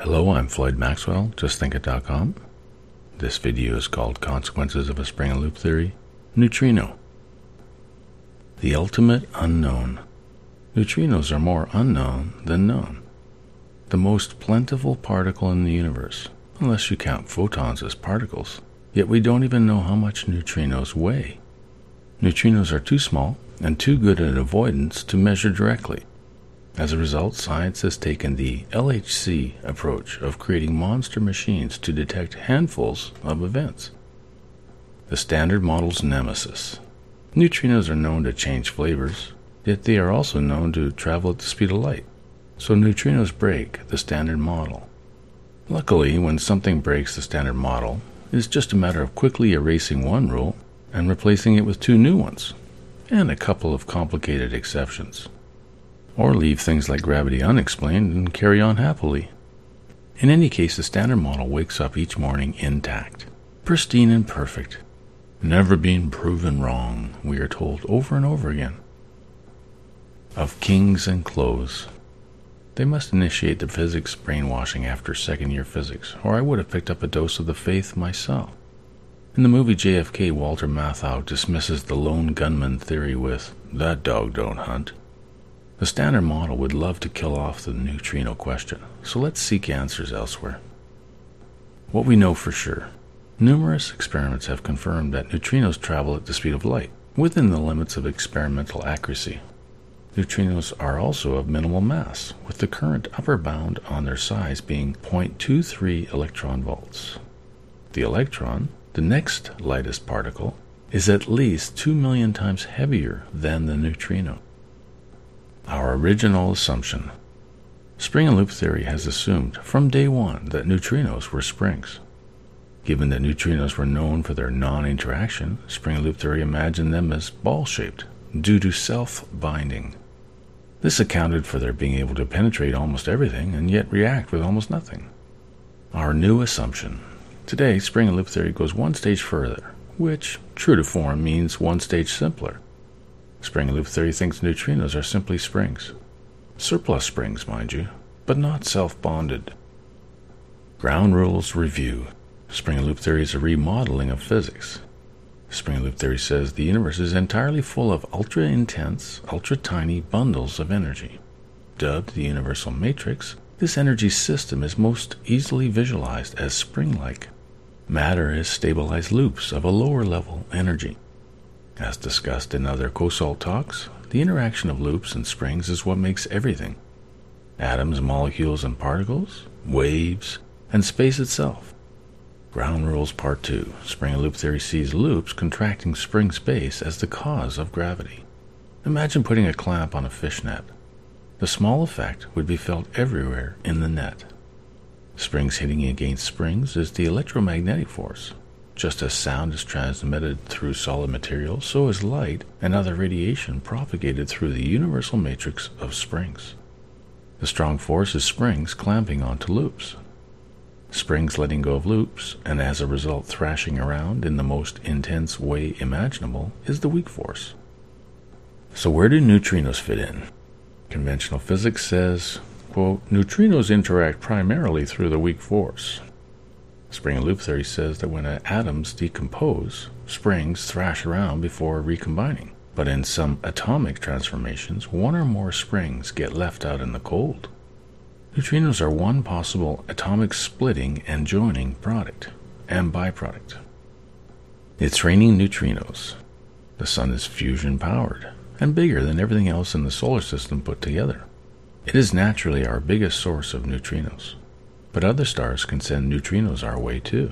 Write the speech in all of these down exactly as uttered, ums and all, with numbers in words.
Hello, I'm Floyd Maxwell, just think it dot com. This video is called Consequences of a Spring and Loop Theory. Neutrino. The ultimate unknown. Neutrinos are more unknown than known. The most plentiful particle in the universe, unless you count photons as particles. Yet we don't even know how much neutrinos weigh. Neutrinos are too small and too good at avoidance to measure directly. As a result, science has taken the L H C approach of creating monster machines to detect handfuls of events. The Standard Model's nemesis. Neutrinos are known to change flavors, yet they are also known to travel at the speed of light. So neutrinos break the Standard Model. Luckily, when something breaks the Standard Model, it is just a matter of quickly erasing one rule and replacing it with two new ones, and a couple of complicated exceptions. Or leave things like gravity unexplained and carry on happily. In any case, the Standard Model wakes up each morning intact, pristine and perfect. Never been proven wrong, we are told over and over again. Of kings and clothes. They must initiate the physics brainwashing after second year physics, or I would have picked up a dose of the faith myself. In the movie J F K, Walter Matthau dismisses the lone gunman theory with, "That dog don't hunt." The Standard Model would love to kill off the neutrino question, so let's seek answers elsewhere. What we know for sure. Numerous experiments have confirmed that neutrinos travel at the speed of light, within the limits of experimental accuracy. Neutrinos are also of minimal mass, with the current upper bound on their size being zero point two three electron volts. The electron, the next lightest particle, is at least two million times heavier than the neutrino. Our original assumption. Spring and loop theory has assumed from day one that neutrinos were springs. Given that neutrinos were known for their non-interaction, spring and loop theory imagined them as ball-shaped due to self-binding. This accounted for their being able to penetrate almost everything and yet react with almost nothing. Our new assumption. Today, spring and loop theory goes one stage further, which, true to form, means one stage simpler. Spring and loop theory thinks neutrinos are simply springs. Surplus springs, mind you, but not self-bonded. Ground rules review. Spring and loop theory is a remodeling of physics. Spring and loop theory says the universe is entirely full of ultra-intense, ultra-tiny bundles of energy. Dubbed the universal matrix, this energy system is most easily visualized as spring-like. Matter is stabilized loops of a lower-level energy. As discussed in other COSALT talks, the interaction of loops and springs is what makes everything. Atoms, molecules, and particles, waves, and space itself. Ground rules part two. Spring and loop theory sees loops contracting spring space as the cause of gravity. Imagine putting a clamp on a fish net. The small effect would be felt everywhere in the net. Springs hitting against springs is the electromagnetic force. Just as sound is transmitted through solid material, so is light and other radiation propagated through the universal matrix of springs. The strong force is springs clamping onto loops. Springs letting go of loops, and as a result thrashing around in the most intense way imaginable, is the weak force. So where do neutrinos fit in? Conventional physics says, quote, neutrinos interact primarily through the weak force. Spring and loop theory says that when atoms decompose, springs thrash around before recombining. But in some atomic transformations, one or more springs get left out in the cold. Neutrinos are one possible atomic splitting and joining product and byproduct. It's raining neutrinos. The sun is fusion-powered and bigger than everything else in the solar system put together. It is naturally our biggest source of neutrinos. But other stars can send neutrinos our way too.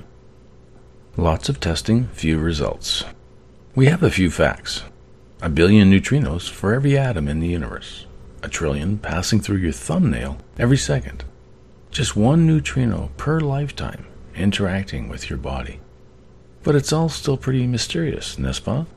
Lots of testing, few results. We have a few facts. A billion neutrinos for every atom in the universe. A trillion passing through your thumbnail every second. Just one neutrino per lifetime interacting with your body. But it's all still pretty mysterious, n'est-ce pas?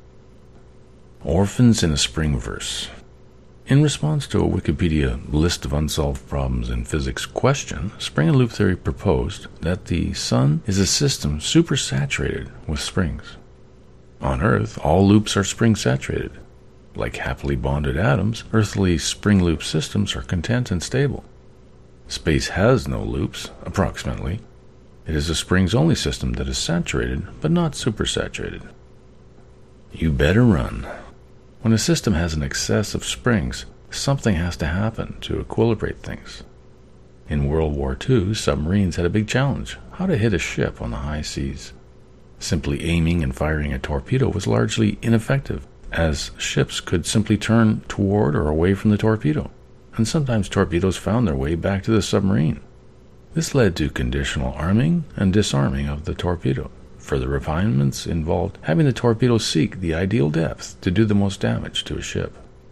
Orphans in a Springverse. In response to a Wikipedia list of unsolved problems in physics question, spring and loop theory proposed that the sun is a system supersaturated with springs. On Earth, all loops are spring-saturated. Like happily bonded atoms, earthly spring loop systems are content and stable. Space has no loops, approximately. It is a springs-only system that is saturated, but not supersaturated. You better run. When a system has an excess of springs, something has to happen to equilibrate things. In World War Two, submarines had a big challenge: how to hit a ship on the high seas. Simply aiming and firing a torpedo was largely ineffective, as ships could simply turn toward or away from the torpedo, and sometimes torpedoes found their way back to the submarine. This led to conditional arming and disarming of the torpedo. Further refinements involved having the torpedo seek the ideal depth to do the most damage to a ship.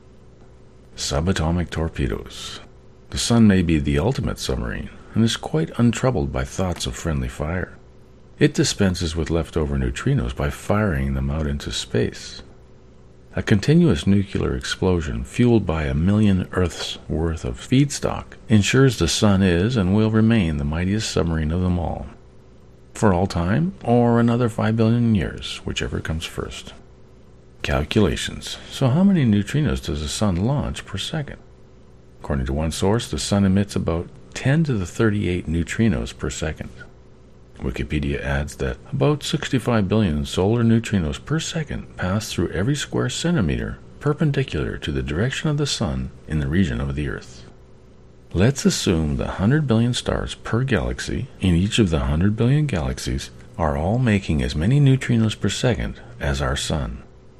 Subatomic torpedoes. The sun may be the ultimate submarine, and is quite untroubled by thoughts of friendly fire. It dispenses with leftover neutrinos by firing them out into space. A continuous nuclear explosion fueled by a million Earths' worth of feedstock ensures the sun is and will remain the mightiest submarine of them all. For all time, or another five billion years, whichever comes first. Calculations. So how many neutrinos does the sun launch per second? According to one source, the sun emits about ten to the thirty-eight neutrinos per second. Wikipedia adds that about sixty-five billion solar neutrinos per second pass through every square centimeter perpendicular to the direction of the sun in the region of the Earth. Let's assume the one hundred billion stars per galaxy in each of the one hundred billion galaxies are all making as many neutrinos per second as our sun.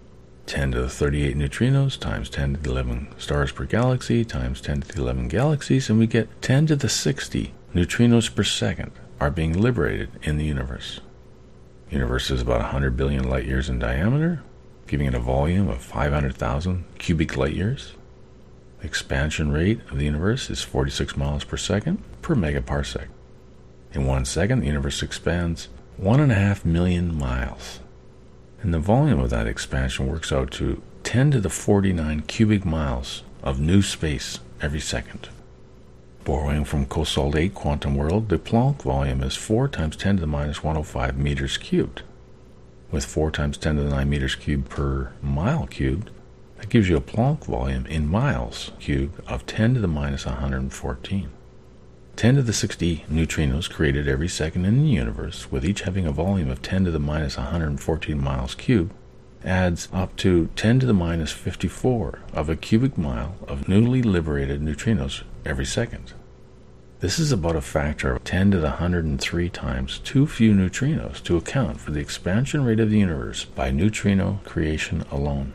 ten to the thirty-eight neutrinos times ten to the eleven stars per galaxy times ten to the eleven galaxies, and we get ten to the sixty neutrinos per second are being liberated in the universe. The universe is about one hundred billion light years in diameter, giving it a volume of five hundred thousand cubic light years. The expansion rate of the universe is forty-six miles per second per megaparsec. In one second, the universe expands one and a half million miles. And the volume of that expansion works out to ten to the forty-nine cubic miles of new space every second. Borrowing from COSOL eight quantum world, the Planck volume is four times ten to the minus one hundred five meters cubed. With four times ten to the nine meters cubed per mile cubed, that gives you a Planck volume in miles cubed of ten to the minus one hundred fourteen. ten to the sixty neutrinos created every second in the universe, with each having a volume of ten to the minus one hundred fourteen miles cubed, adds up to ten to the minus fifty-four of a cubic mile of newly liberated neutrinos every second. This is about a factor of ten to the one hundred three times too few neutrinos to account for the expansion rate of the universe by neutrino creation alone.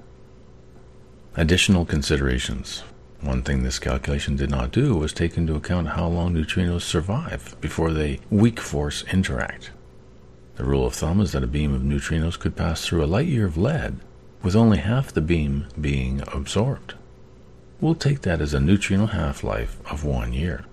Additional considerations. One thing this calculation did not do was take into account how long neutrinos survive before they weak force interact. The rule of thumb is that a beam of neutrinos could pass through a light year of lead with only half the beam being absorbed. We'll take that as a neutrino half-life of one year.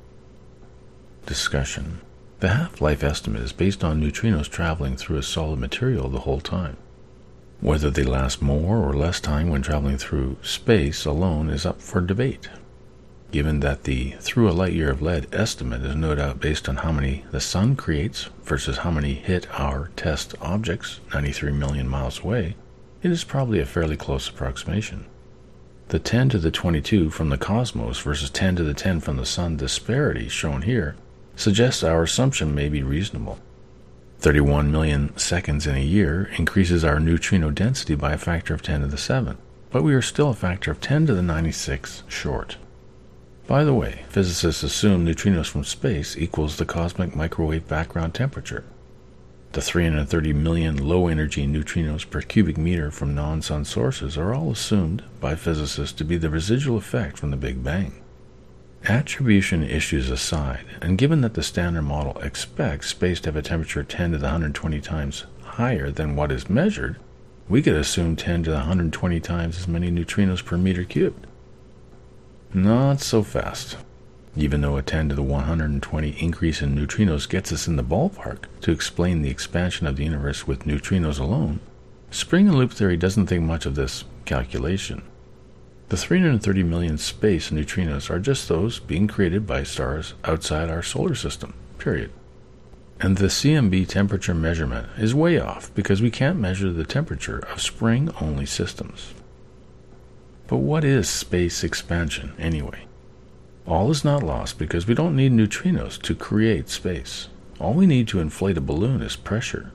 Discussion. The half-life estimate is based on neutrinos traveling through a solid material the whole time. Whether they last more or less time when traveling through space alone is up for debate. Given that the through a light year of lead estimate is no doubt based on how many the sun creates versus how many hit our test objects ninety-three million miles away, it is probably a fairly close approximation. The ten to the twenty-two from the cosmos versus ten to the ten from the sun disparity shown here suggests our assumption may be reasonable. thirty-one million seconds in a year increases our neutrino density by a factor of ten to the seven, but we are still a factor of ten to the ninety-six short. By the way, physicists assume neutrinos from space equals the cosmic microwave background temperature. The three hundred thirty million low-energy neutrinos per cubic meter from non-sun sources are all assumed by physicists to be the residual effect from the Big Bang. Attribution issues aside, and given that the Standard Model expects space to have a temperature ten to the one hundred twenty times higher than what is measured, we could assume ten to the one hundred twenty times as many neutrinos per meter cubed. Not so fast. Even though a ten to the one hundred twenty increase in neutrinos gets us in the ballpark to explain the expansion of the universe with neutrinos alone, spring and loop theory doesn't think much of this calculation. The three hundred thirty million space neutrinos are just those being created by stars outside our solar system, period. And the C M B temperature measurement is way off because we can't measure the temperature of spring-only systems. But what is space expansion, anyway? All is not lost because we don't need neutrinos to create space. All we need to inflate a balloon is pressure.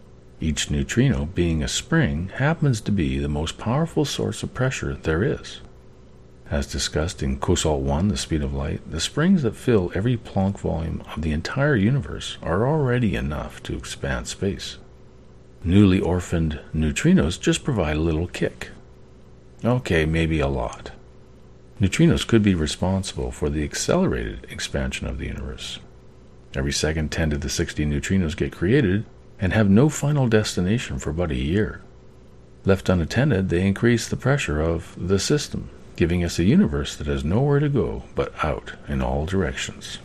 Each neutrino, being a spring, happens to be the most powerful source of pressure there is. As discussed in COSALT one, The Speed of Light, the springs that fill every Planck volume of the entire universe are already enough to expand space. Newly orphaned neutrinos just provide a little kick. Okay, maybe a lot. Neutrinos could be responsible for the accelerated expansion of the universe. Every second, ten to the sixty neutrinos get created and have no final destination for about a year. Left unattended, they increase the pressure of the system, giving us a universe that has nowhere to go but out in all directions.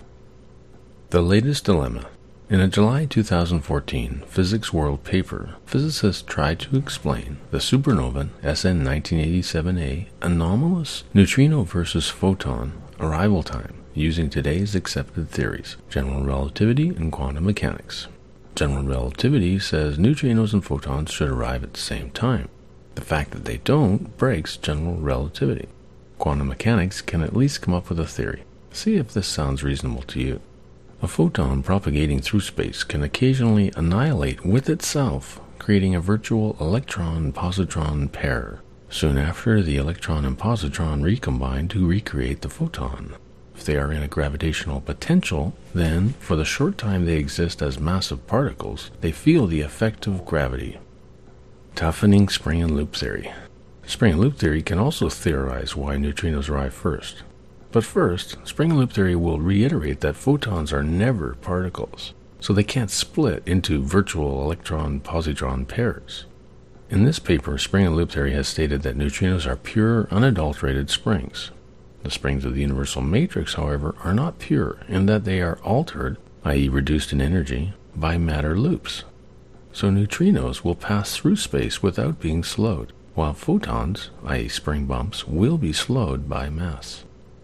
The latest dilemma. In a July two thousand fourteen Physics World paper, physicists tried to explain the supernova S N nineteen eighty-seven A anomalous neutrino versus photon arrival time using today's accepted theories, general relativity and quantum mechanics. General relativity says neutrinos and photons should arrive at the same time. The fact that they don't breaks general relativity. Quantum mechanics can at least come up with a theory. See if this sounds reasonable to you. A photon propagating through space can occasionally annihilate with itself, creating a virtual electron-positron pair. Soon after, the electron and positron recombine to recreate the photon. If they are in a gravitational potential, then, for the short time they exist as massive particles, they feel the effect of gravity. Toughening spring and loop theory. Spring and loop theory can also theorize why neutrinos arrive first. But first, spring and loop theory will reiterate that photons are never particles, so they can't split into virtual electron-positron pairs. In this paper, spring and loop theory has stated that neutrinos are pure, unadulterated springs. The springs of the universal matrix, however, are not pure in that they are altered, that is reduced in energy, by matter loops. So neutrinos will pass through space without being slowed, while photons, that is spring bumps, will be slowed by mass.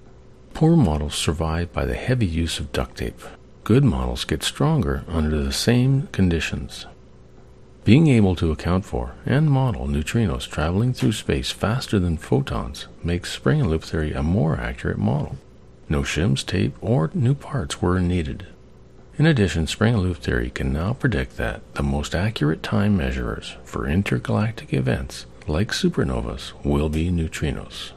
Poor models survive by the heavy use of duct tape. Good models get stronger under the same conditions. Being able to account for and model neutrinos traveling through space faster than photons makes spring and loop theory a more accurate model. No shims, tape, or new parts were needed. In addition, spring and loop theory can now predict that the most accurate time measurers for intergalactic events like supernovas will be neutrinos.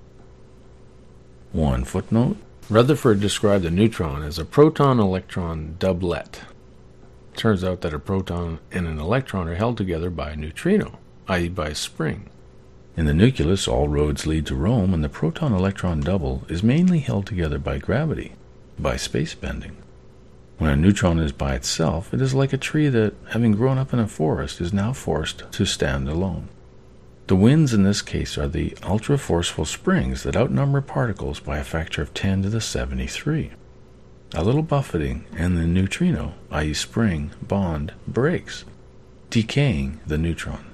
One footnote. Rutherford described the neutron as a proton-electron doublet. It turns out that a proton and an electron are held together by a neutrino, that is by a spring. In the nucleus, all roads lead to Rome, and the proton-electron double is mainly held together by gravity, by space bending. When a neutron is by itself, it is like a tree that, having grown up in a forest, is now forced to stand alone. The winds in this case are the ultra-forceful springs that outnumber particles by a factor of ten to the seventy-three. A little buffeting and the neutrino, that is spring, bond, breaks, decaying the neutron.